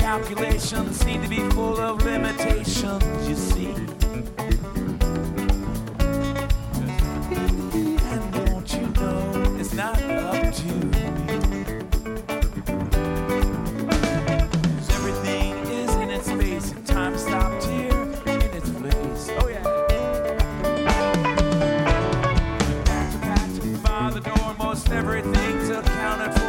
calculations seem to be full of limitations, you see.